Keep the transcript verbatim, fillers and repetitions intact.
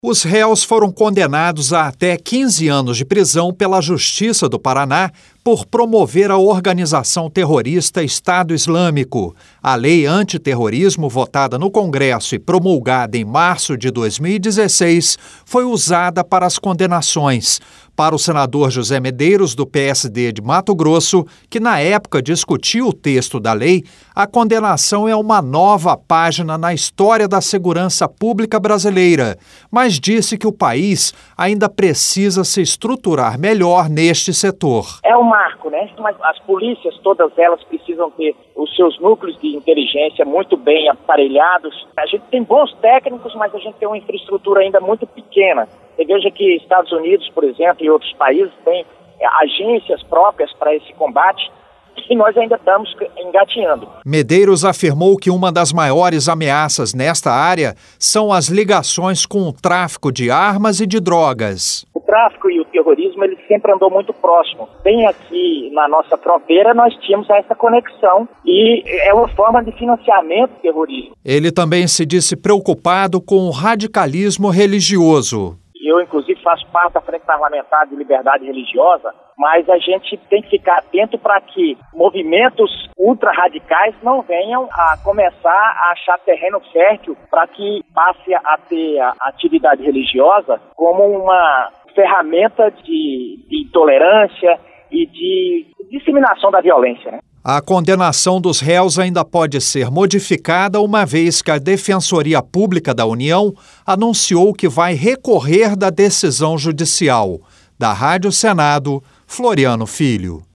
Os réus foram condenados a até quinze anos de prisão pela Justiça do Paraná por promover a organização terrorista Estado Islâmico. A lei antiterrorismo, votada no Congresso e promulgada em março de dois mil e dezesseis, foi usada para as condenações. Para o senador José Medeiros, do P S D de Mato Grosso, que na época discutiu o texto da lei, a condenação é uma nova página na história da segurança pública brasileira, mas disse que o país ainda precisa se estruturar melhor neste setor. É um marco, né? Mas as polícias, todas elas precisam ter os seus núcleos de inteligência muito bem aparelhados. A gente tem bons técnicos, mas a gente tem uma infraestrutura ainda muito pequena. Você veja que Estados Unidos, por exemplo, e outros países têm agências próprias para esse combate, e nós ainda estamos engatinhando. Medeiros afirmou que uma das maiores ameaças nesta área são as ligações com o tráfico de armas e de drogas. O tráfico e o terrorismo, ele sempre andou muito próximo. Bem aqui na nossa fronteira, nós tínhamos essa conexão e é uma forma de financiamento do terrorismo. Ele também se disse preocupado com o radicalismo religioso. Eu, inclusive, faço parte da Frente Parlamentar de Liberdade Religiosa, mas a gente tem que ficar atento para que movimentos ultra-radicais não venham a começar a achar terreno fértil para que passe a ter a atividade religiosa como uma ferramenta de, de intolerância e de disseminação da violência, né? A condenação dos réus ainda pode ser modificada uma vez que a Defensoria Pública da União anunciou que vai recorrer da decisão judicial. Da Rádio Senado, Floriano Filho.